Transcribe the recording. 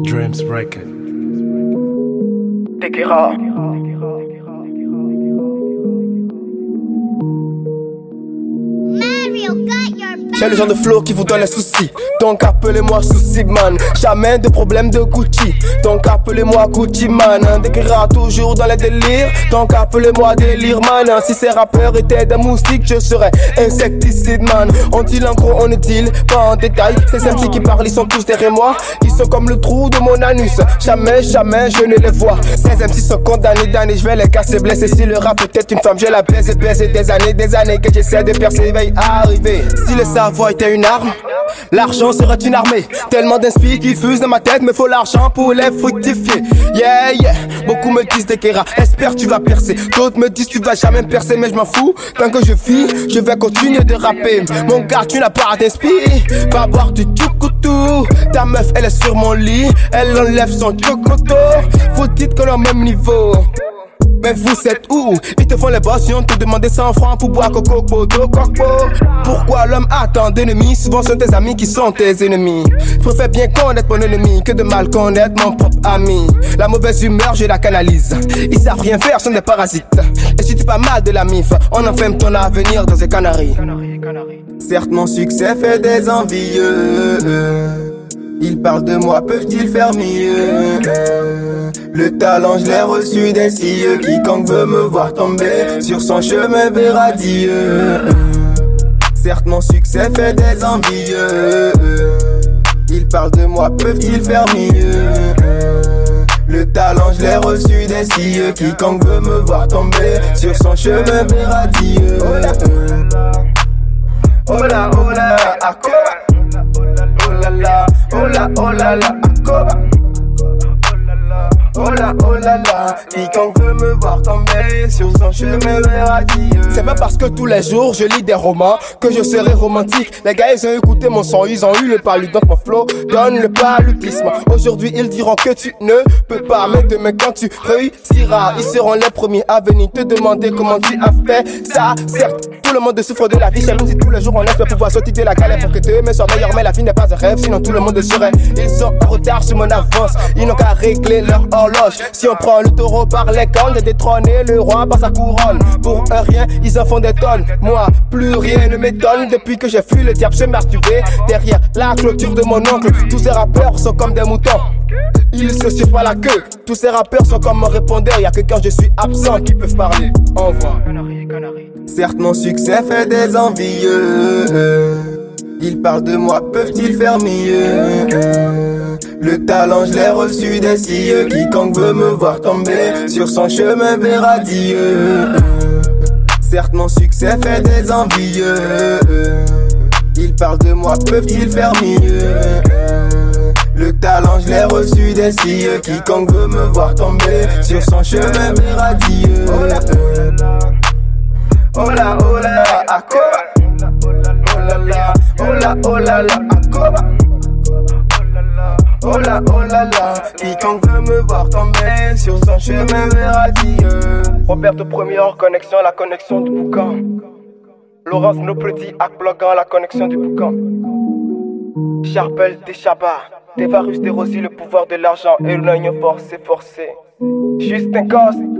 Dreams Record. Tekera. J'ai le genre de flow qui vous donne les soucis. Donc appelez-moi Souci Man. Jamais de problème de Gucci. Donc appelez-moi Gucci Man. Décrira toujours dans les délires. Donc appelez-moi Délire Man. Si ces rappeurs étaient des moustiques, je serais Insecticide Man. On dit en gros, on ne dit pas en détail. Ces MC qui parlent, ils sont tous derrière moi. Ils sont comme le trou de mon anus. Jamais, jamais je ne les vois. Ces MC sont condamnés d'années. Je vais les casser, blesser. Si le rap peut être une femme, je la baise et baise. Des années que j'essaie de percer, va y arriver. Si le savoir était une arme, l'argent serait une armée. Tellement d'inspi qui fusent dans ma tête, me faut l'argent pour les fructifier. Yeah, yeah, beaucoup me disent Tekera, espère tu vas percer. D'autres me disent tu vas jamais percer, mais je m'en fous. Tant que je vis, je vais continuer de rapper. Mon gars, tu n'as pas d'inspi, va boire du tchoukoutou. Ta meuf, elle est sur mon lit, elle enlève son tchokoto. Vous dites qu'on est au même niveau. Mais vous êtes où? Ils te font les boss, ils ont te demandé 100 francs pour boire coco, podo, coco. Pourquoi l'homme a tant d'ennemis? Souvent sont tes amis qui sont tes ennemis. Je préfère bien connaître mon ennemi que de mal connaître mon propre ami. La mauvaise humeur, je la canalise. Ils savent rien faire, sont des parasites. Et si tu pas mal de la mif, on enferme ton avenir dans ces canaries. Certes mon succès fait des envieux. Ils parlent de moi, peuvent-ils faire mieux? Le talent, je l'ai reçu des cieux. Quiconque veut me voir tomber sur son chemin verra Dieu. Certes, mon succès fait des envieux. Ils parlent de moi, peuvent-ils faire mieux? Le talent, je l'ai reçu des cieux. Quiconque veut me voir tomber sur son chemin verra Dieu. Oh là, oh là, Akoba. Oh là là, oh là, oh là là, Akoba. Oh là là, quiconque veut me voir tomber sur son chemin verra Dieu. C'est pas parce que tous les jours je lis des romans que je serai romantique. Les gars ils ont écouté mon son, ils ont eu le palu. Donc mon flow donne le paludisme. Aujourd'hui ils diront que tu ne peux pas, mais demain quand tu réussiras, ils seront les premiers à venir te demander comment tu as fait ça. Certes, tout le monde souffre de la vie, chez nous si tous les jours on espère pouvoir sortir de la galère pour que demain soit meilleur. Mais la vie n'est pas un rêve, sinon tout le monde serait. Ils sont en retard sur mon avance, ils n'ont qu'à régler leur horloge. Si on prend le taureau par les cornes, de détrôner le roi par sa couronne. Pour un rien, ils en font des tonnes. Moi, plus rien ne m'étonne. Depuis que j'ai fui le diable, je masturbé derrière la clôture de mon oncle. Tous ces rappeurs sont comme des moutons, ils se suivent pas la queue. Tous ces rappeurs sont comme mon répondeur. Y'a que quand je suis absent qu'ils peuvent parler. Au revoir. Certes mon succès fait des envieux. Ils parlent de moi, peuvent-ils faire mieux? Le talent, je l'ai reçu des cieux. Quiconque veut me voir tomber sur son chemin verra Dieu. Certes mon succès fait des envieux. Ils parlent de moi, peuvent-ils faire mieux? Le talent, je l'ai reçu des cieux. Quiconque veut me voir tomber sur son chemin verra Dieu. Oh là, oh là, oh là, Akoba. Oh là là, oh là, oh là là, Akoba. Oh là là, quiconque veut me voir tomber sur son chemin verra Dieu. Roberto Premier, connexion, la connexion du boucan. Laurence Noplety, Akblogan, la connexion du boucan. Charbel Deschaba, Tevarus Desrosiers, le pouvoir de l'argent et l'union forcé. Justin Coste.